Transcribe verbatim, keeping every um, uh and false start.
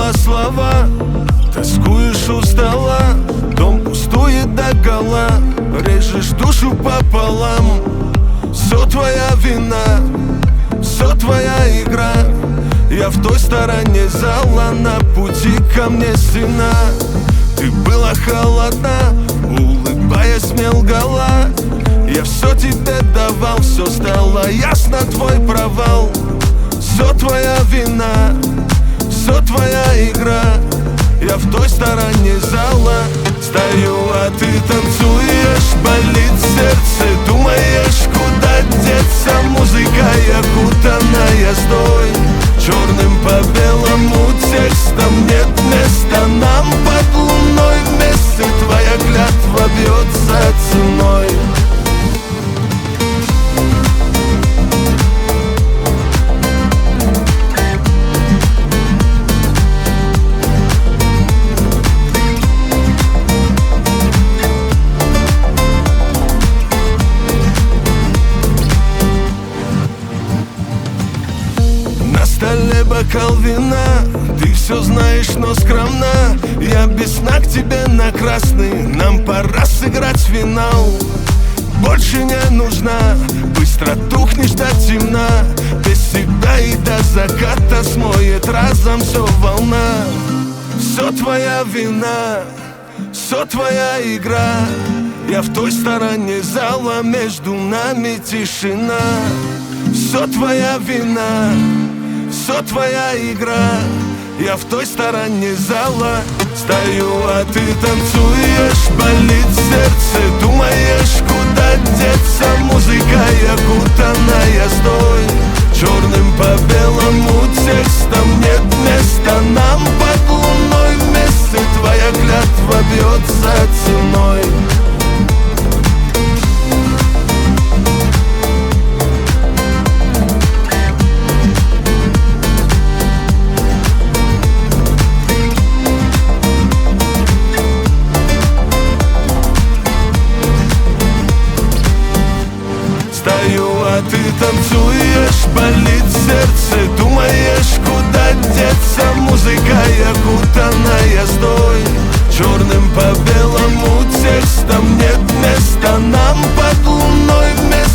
забыла слова. Тоскуешь, устала, дом пустует догола. Режешь душу пополам. Все твоя вина, все твоя игра. Я в той стороне зала, на пути ко мне стена. Ты была холодна, улыбаясь мне лгала. Я все тебе давал, все стало ясно, твой провал. Все твоя вина, все твоя игра. Я в той стороне зала стою, а ты танцуешь. Болит сердце, думаешь, куда деться. Музыка окутанная стой, черным по белому текстом. Нет места нам под луной вместе. Твоя клятва бьется ценой. На столе бокал вина, ты все знаешь, но скромна. Я без сна к тебе на красный, нам пора сыграть финал. Больше не нужна, быстро тухнешь до темна. Без себя и до заката смоет разом все волна. Все твоя вина, все твоя игра. Я в той стороне зала, между нами тишина. Все твоя вина, все твоя игра. Я в той стороне зала стою, а ты танцуешь. Болит сердце, думаешь, куда деться. Музыка окутанная стой, черным по белому текстом. Нет места нам под луной вместе. Твоя клятва бьется ценой. А ты танцуешь, болит сердце, думаешь, куда деться. Музыка окутанная стой, черным по белому текстом. Нет места нам под луной вместе.